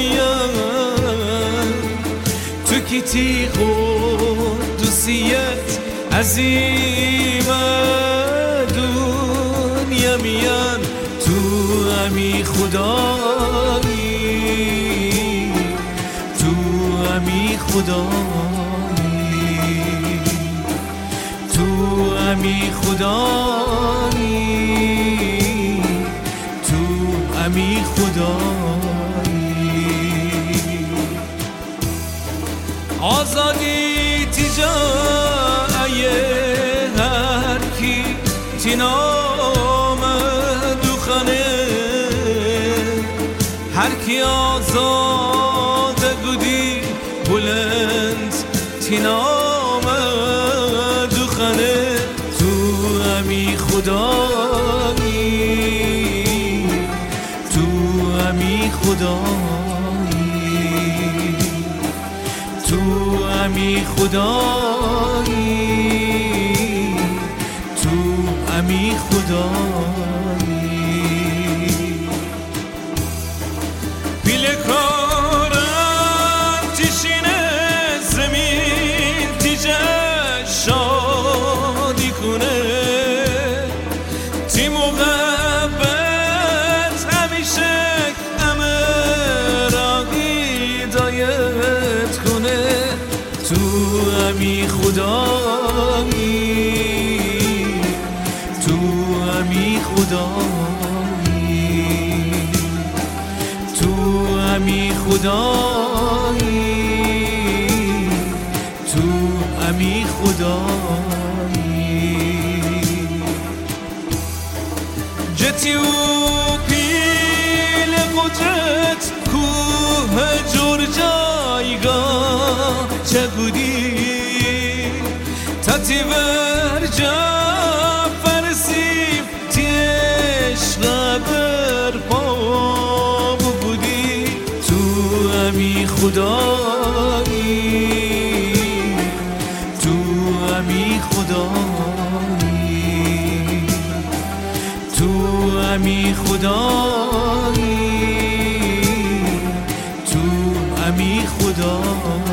میان تو کی تیغ و دوسیت عظیمه دنیا میان تو همی خدایی تو همی خدایی تو همی خدایی تو همی خدایی آزادی تجای هر کی تینام دوخانه هر کی آزاد گودی بلند تینام دوخانه تو همی خدایی تو همی خدایی تو همی خدایی تو همی خدایی پیله کارم تیشینه زمین تیجه شادی کنه تی محبت همیشه همه را هدایت کنه تو همی خدایی تو همی خدایی تو همی خدایی تو همی خدایی جتی و پیل قدرت کوه جور جایگاه چه بودی تاتی ورجا فرسیم تیش غبر پا بودی تو همی خدایی تو همی خدایی تو همی خدایی تو همی خدایی